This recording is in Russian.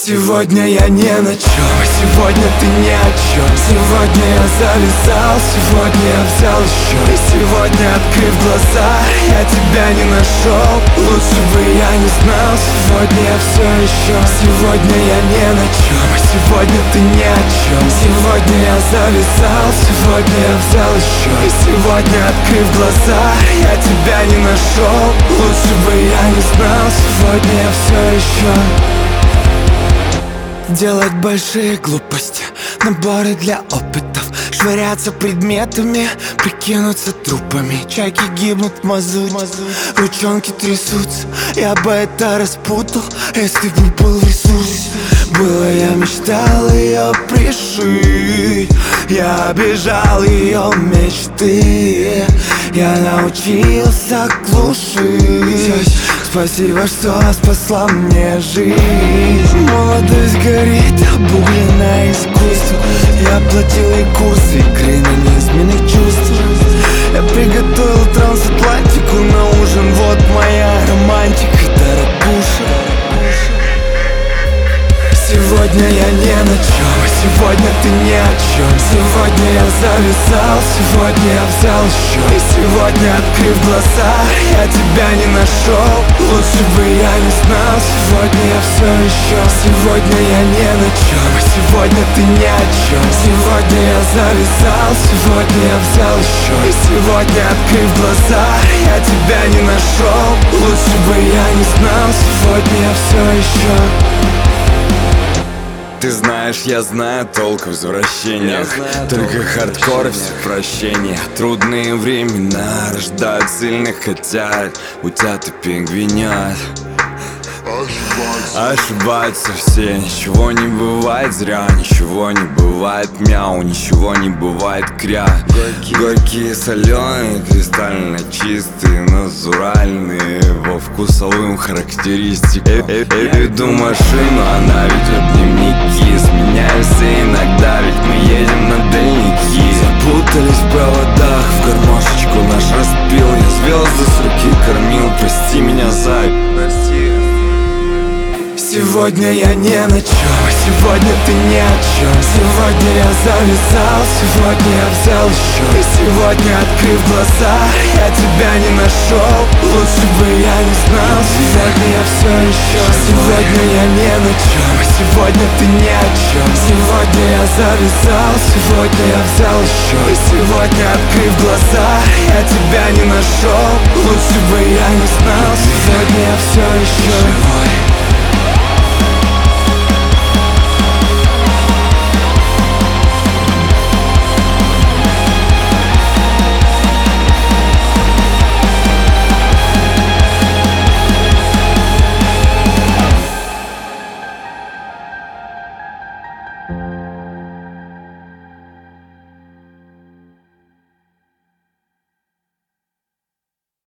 Сегодня я не на чем, сегодня ты ни о чем. Сегодня я завязал, сегодня я взял еще. И сегодня, открыв глаза, я тебя не нашел. Лучше бы я не знал, сегодня я все еще. Сегодня я не на чем, сегодня ты ни о чем. Сегодня я завязал, сегодня я взял еще. И сегодня, открыв глаза, я тебя не нашел. Лучше бы я не знал, сегодня я все еще. Делать большие глупости, наборы для опытов, швыряться предметами, прикинуться трупами. Чайки гибнут в мазуте, ручонки трясутся. Я бы это распутал, если бы был в ресурсе. Было, я мечтал ее пришить, я обижал ее мечты. Я научился глушить. Спасибо, что спасла мне жизнь. Молодость горит, обугленное искусство. Я платил ей курсы игры на неизменных чувств. Я приготовил трансатлантику на ужин. Вот моя романтика, дорогуша. Сегодня я не на чем, сегодня ты ни о чем. Сегодня я завязал, сегодня я взял еще. И сегодня, открыв глаза, я тебя не нашел. Лучше бы я не знал, сегодня я все еще. Сегодня я не на чем, сегодня ты ни о чем. Сегодня я завязал, сегодня я взял еще. И сегодня, открыв глаза, я тебя не нашел. Лучше бы я не знал, сегодня я все еще. Ты знаешь, я знаю толк в возвращениях. Только хардкор и все прощения. Трудные времена рождают сильных, хотя утят и пингвинят. Ошибаются все, ничего не бывает зря. Ничего не бывает мяу, ничего не бывает кря. Горькие, соленые, кристально чистые, натуральные во вкусовым характеристикам. Веду машину, она ведет дневники. Сменяемся иногда, ведь мы едем на дальники. Запутались в проводах, в гармошечку наш распил. Я звезды с руки кормил, прости меня, зай, прости. Сегодня я не на чем, сегодня ты ни о чем. Сегодня я завязал, сегодня я взял еще. И сегодня, открыв глаза, я тебя не нашел. Лучше бы я не знал, сегодня я все еще. Сегодня я не на чем, сегодня ты ни о чем. Сегодня я завязал, сегодня я взял еще. И сегодня, открыв глаза, я тебя не нашел. Лучше бы я не знал, сегодня я все еще.